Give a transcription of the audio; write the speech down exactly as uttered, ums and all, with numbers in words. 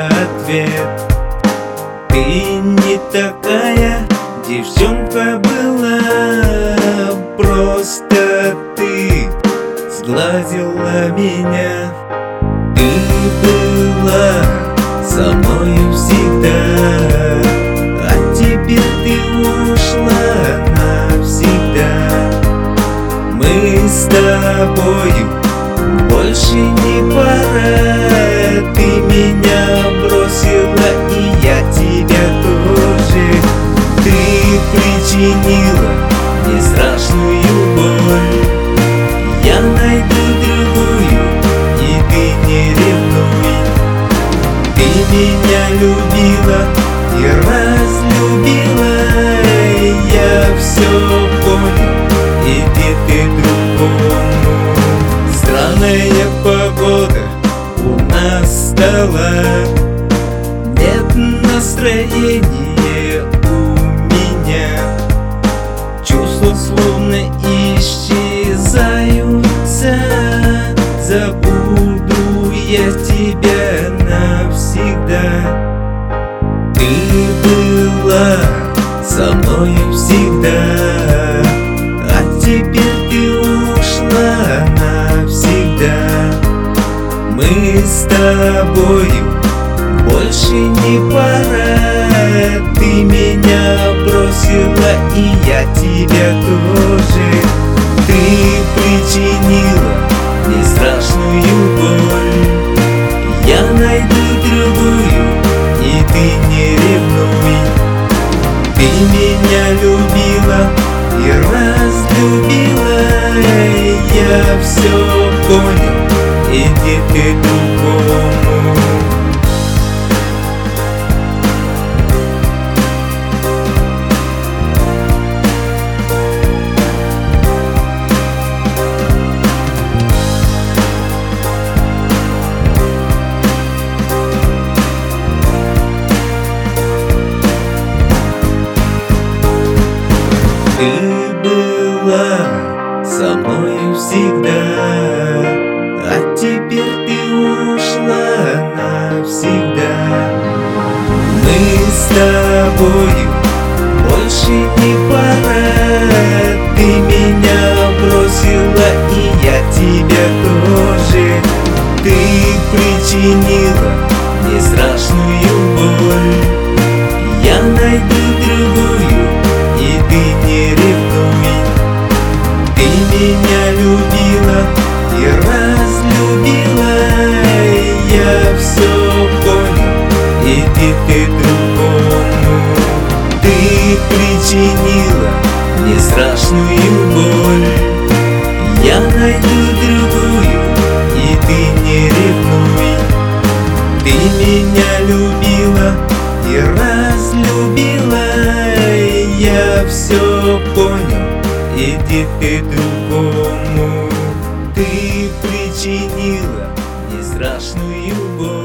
ответ. Ты не такая девчонка была, просто ты сглазила меня. Ты была со мною всегда, а теперь ты ушла навсегда. Мы с тобою больше не пара. Ты меня бросила, и я тебя тоже. Ты причинила мне страшную боль. Я найду другую, и ты не ревнуй. Ты меня любила и разлюбила. Я все понял, иди ты другому. Странная погода у нас стала, нет настроения у меня. Чувства словно исчезаются. Забуду я тебя навсегда. Ты была со мною всегда, а теперь ты ушла навсегда. Мы с тобою больше не пара. Ты меня бросила, и я тебя тоже. Ты причинила мне страшную боль. Я найду другую, и ты не ревнуй. Ты меня любила и разлюбила. Я все понял, иди ты другому. Ты была со мною всегда, а теперь ты ушла навсегда. Мы с тобою больше не пара. Ты меня бросила, и я тебя тоже. Ты причинила мне страшную боль. Я найду другую, и ты не ревнуй. Ты меня любила и разлюбила. Я все понял, иди ты другому. Ты причинила мне страшную боль. Я найду другую, и ты не ревнуй. Ты меня любила и разлюбила. Я все понял, иди ты другому. Ты причинила мне страшную боль.